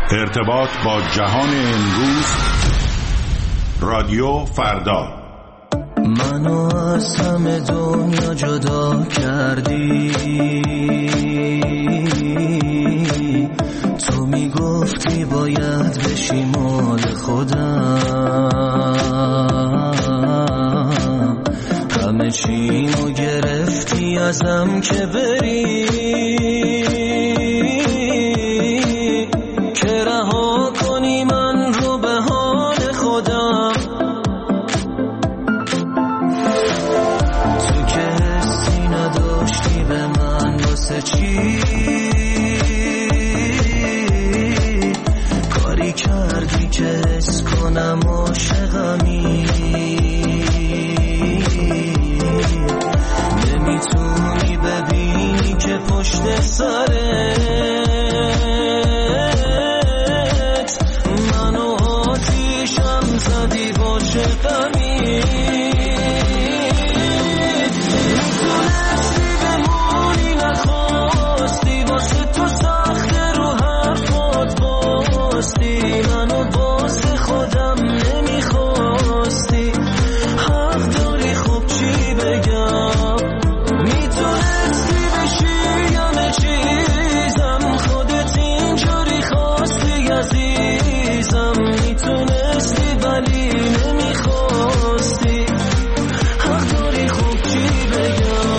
ارتباط با جهان امروز. رادیو فردا. منو از همه دنیا جدا کردی، تو میگفتی باید بشی مال خودم، همه چیمو گرفتی ازم که بری، که رها کنی من رو به حال خودم. تو که حسی نداشتی به من واسه چی، کاری کردی که حس کنم عاشقمی، نمیتونی ببینی که پشت سرت منو آتیشم زدی با شقمی. میتونستی بمونی نخواستی، واسه تو سخته رو حرفات باستی، منو واسه خودم نمیخواستی، حق داری خب چی بگم. میتونستی بشی همه چیزم، خودت اینجوری خواستی عزیزم، میتونستی ولی نمیخواستی، حق داری خب چی بگم.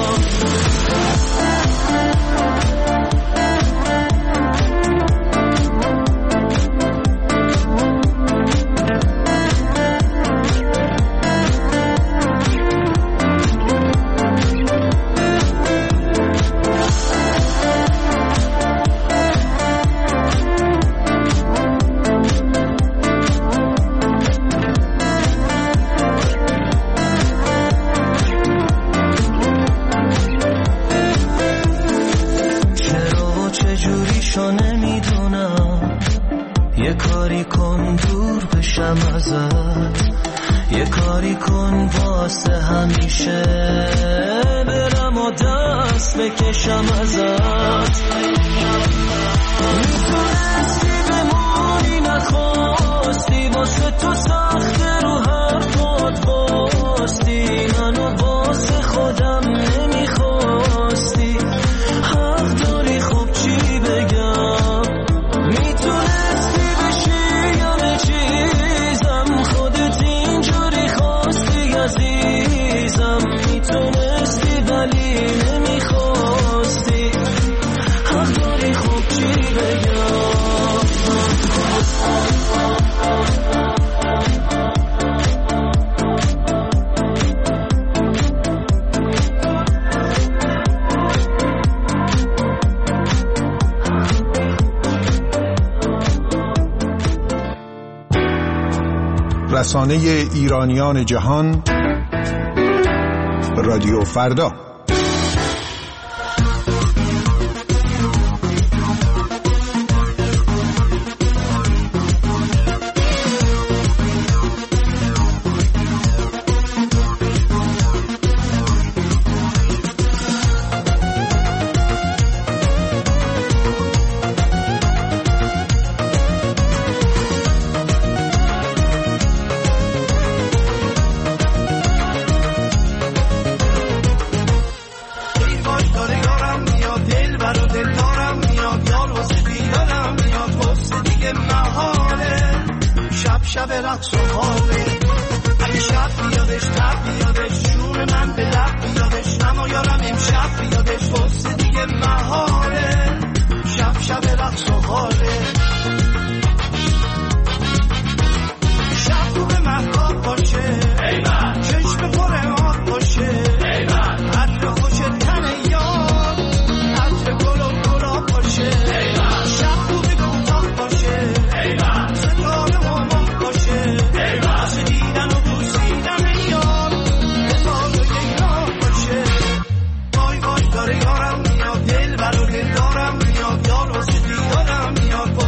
چجوریشو نمیدونم، یه کاری کن دور بشم ازت، یه کاری کن واسه همیشه برم و دست بکشم ازت. میتونستی بمونی نخواستی، واسه تو سخته رو حرفات باستی، منو واسه خودم نمیخواستی، حق داری خب چی بگم. میتونستی بشی همه چیزم، خودت اینجوری خواستی عزیزم، میتونستی ولی نمیخواستی، حق داری خب چی بگم. رسانه ایرانیان جهان، رادیو فردا. شب رقص و حاله، اگه شب بیادش تب بیادش، جون من به لب بیادش، اما یارم امشب بیادش، واسه دیگه محاله. شب رقص و حاله، شب رو به محتاب باشه، چشم پر آب باشه، عطر خوش تن یار، عطر گل و گلاب باشه، شب رو به کوتاه باشه، ستاره مامان باشه، واسه دیدن و بوسیدن یار، بزار یار باشه. وای وای داره یارم میاد، دل بر و دل دارم میاد، یار واسه دیدارم میاد.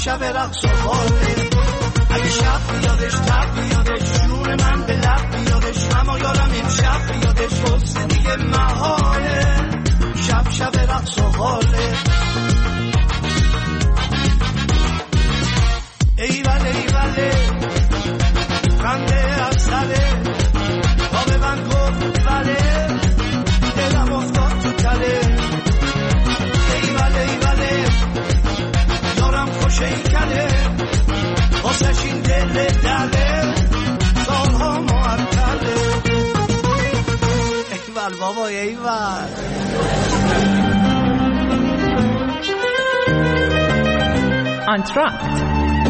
شب رقص و خاله اگه شب بیادش تب بیادش جون من به لب بیادش اما یادم امشب بیادش بسته دیگه محاله شب رقص و خاله ای وله خنده از سره تا به من گفت وله دلم افتاد تو تله ای وله یارم خوشه ای کله واسش این دل دله سالها معطله ایول بابا ایول آنتراکت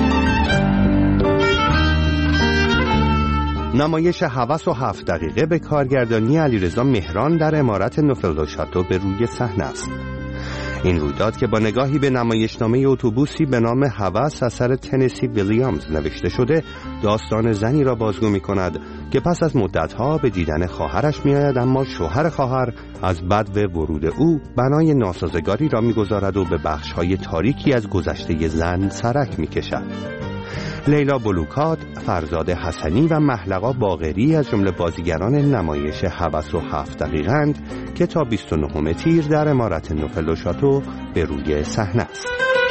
نمایش هوس و 7 دقیقه به کارگردانی علیرضا مهران در عمارت نوفل شاتو به روی صحنه است. این رویداد که با نگاهی به نمایشنامه اتوبوسی به نام هوس اثر تنسی ویلیامز نوشته شده، داستان زنی را بازگو می‌کند که پس از مدت‌ها به دیدن خواهرش می‌آید، اما شوهر خواهر از بدو ورود او بنای ناسازگاری را می‌گذارد و به بخش‌های تاریکی از گذشته زن سرک می‌کشد. لیلا بلوکات، فرزاد حسنی و محلقا باقری از جمله بازیگران نمایش هوس و 7 دقیقه‌اند که تا 29 تیر در عمارت نوفل شاتو به روی صحنه است.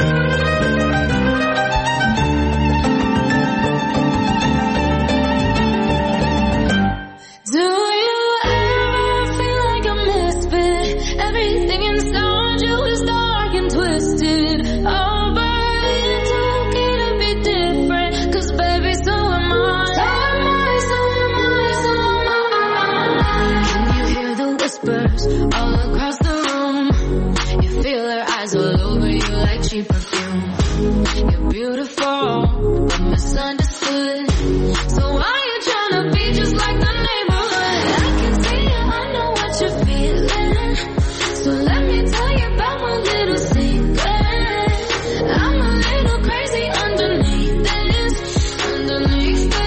All across the room, you feel her eyes all over you like cheap perfume. You're beautiful, but misunderstood. So why you tryna be just like the neighborhood? I can see it, I know what you're feeling. So let me tell you about my little secret. I'm a little crazy underneath this, underneath this.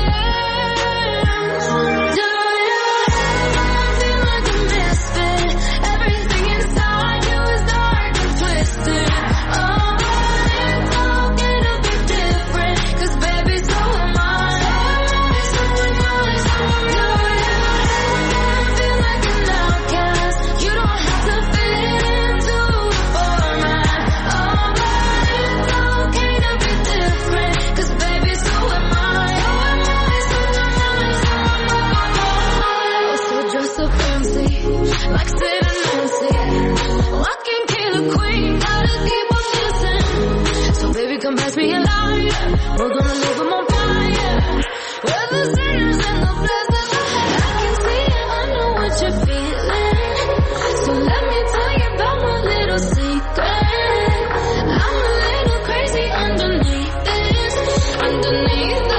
We're gonna leave them on fire. We're the sinners and the blessed. I can see it, I know what you're feeling. So let me tell you about my little secret. I'm a little crazy underneath this, underneath this.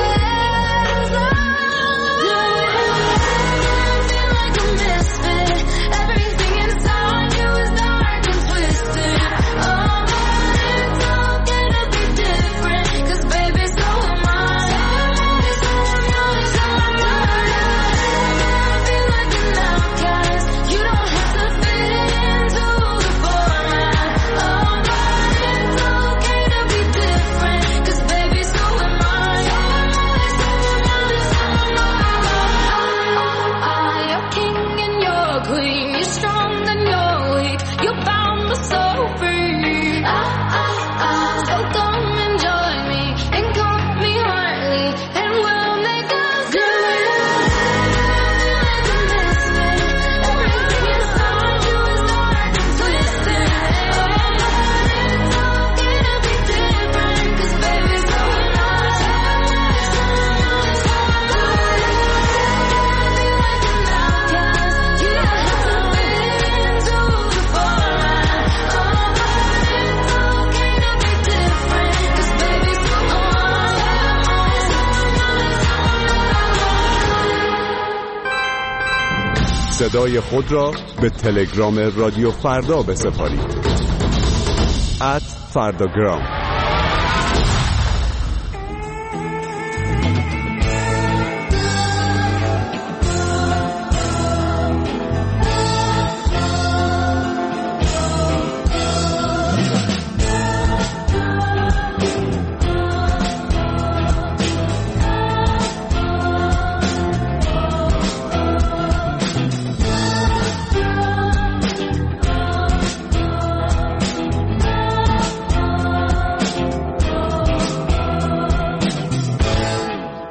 Feel like a misfit. Everything inside you is dark and twisted. Oh, but it's all gonna be different. 'Cause baby, so am I. Feel like an outcast. You don't have to fit into the format. Oh, but it's okay to be different. 'Cause baby, so am I. You're king and you're queen. You're strong and you're weak. You're bound but so free. So come and join me and call me Harley, and we'll make a good. Feel like a misfit. Everything inside you is dark and twisted. Oh, but it's okay to be different. 'Cause baby, so am I. Feel like an outcast. You don't have to fit into the format. Oh, but it's okay to be different. 'Cause baby, so am I. صدای خود را به تلگرام رادیو فردا بسپارید. @فرداگرام.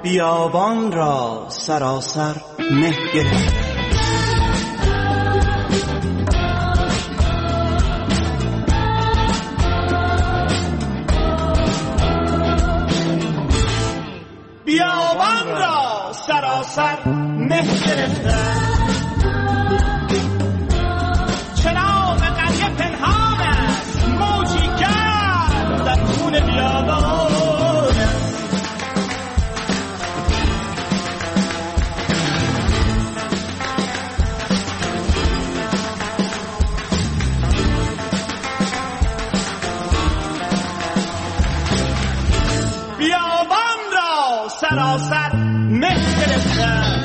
بیابان را سراسر مه گرفته. بیابان را سراسر مه گرفته. چراغ قریه پنهان است، موجی گرد در خون بیابان. بیابان را سراسر مه گرفته.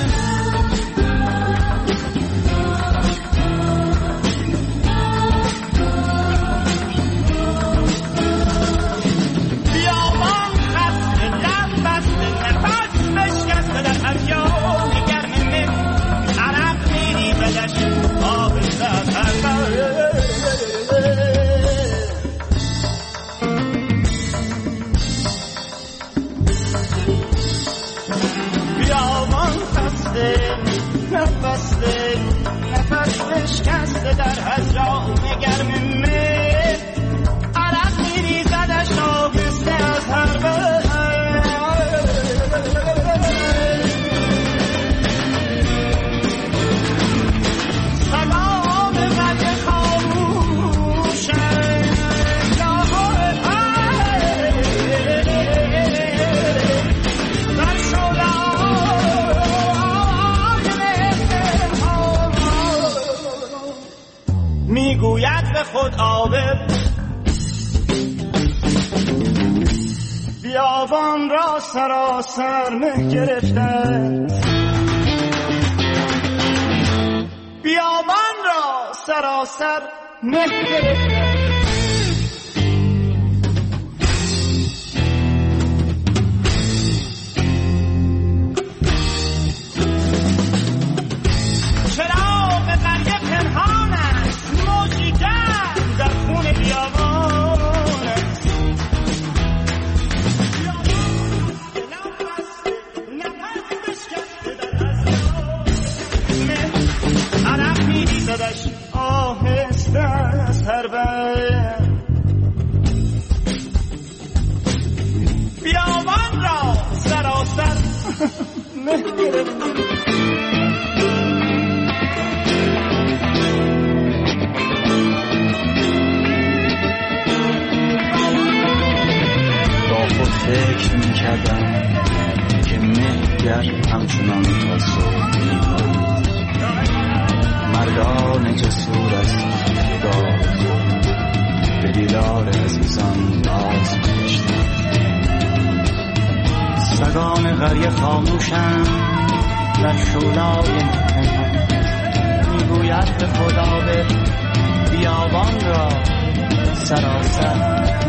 نفس بشکسته در هجران گرم مه، عرق میریزدش آبسته از هر بر. سلام قدر خاموشم میگوید به خود عابر، بیابان را سراسر مه گرفته. بیابان را سراسر مه گرفته. چراغ قریه پنهان است، موجی گرد در خون بیابان است. نفس بشکسته در هزار، عرق میریزدش آهسته از هر بر. بیابان را سراسر مه گرفته. فکر می‌کردم که مهگر همچنان تا صبح می‌ماند. مردان جسور از گاه به دیدار عزیزان باز می‌گشتند. سگان قریه خاموشند در شولای پنهان، میگوید به خدا به بیابان را سراسر